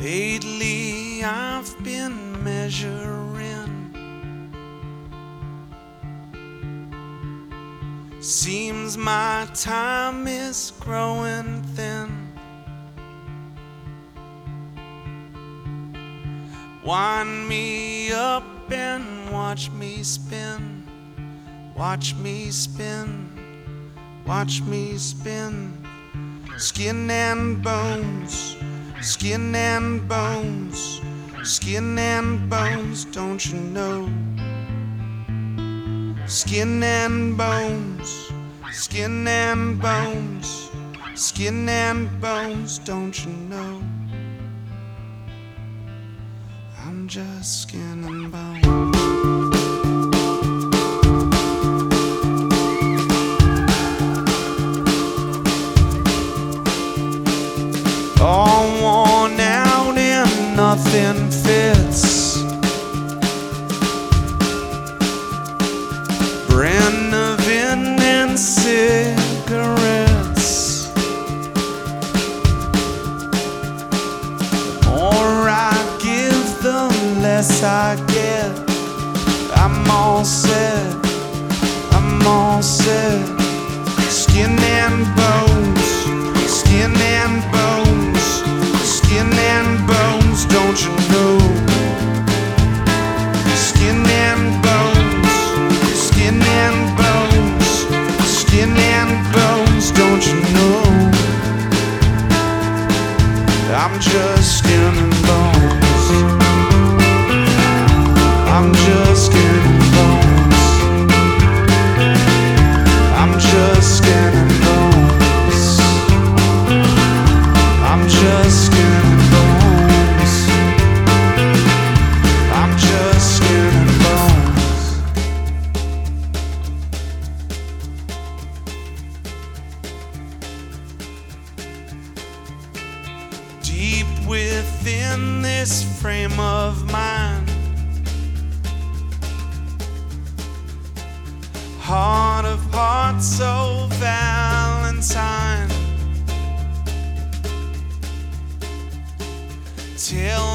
Lately I've been measuring. Seems my time is growing thin. Wind me up and watch me spin. Watch me spin. Watch me spin. Skin and bones. Skin and bones. Skin and bones, don't you know? Skin and bones. Skin and bones. Skin and bones, don't you know? I'm just skin and bones. All worn out and nothing fits. Brennivin and cigarettes. The more I give, the less I get. I'm all set. I'm all set. Skin and bones. Skin and bones. Skin and bones, don't you know? Skin and bones. Skin and bones. Skin and bones, don't you know? I'm just skin and bones. I'm just skin and bones. I'm just skin and bones. I'm just skin and bones. I'm just skin and bones. Deep within this frame of mine, heart of hearts, so Valentine. Tell